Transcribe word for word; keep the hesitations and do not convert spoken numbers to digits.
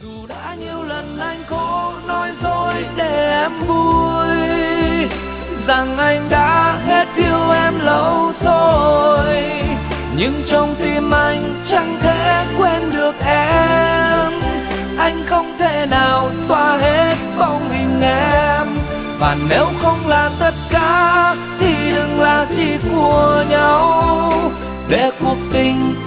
Dù đã nhiều lần anh cố nói dối để em vui, rằng anh đã hết yêu em lâu rồi, nhưng trong tim anh chẳng thể quên được em. Anh không thể nào xóa hết bóng hình em, và nếu không là tất cả thì đừng là gì của nhau, để cuộc tình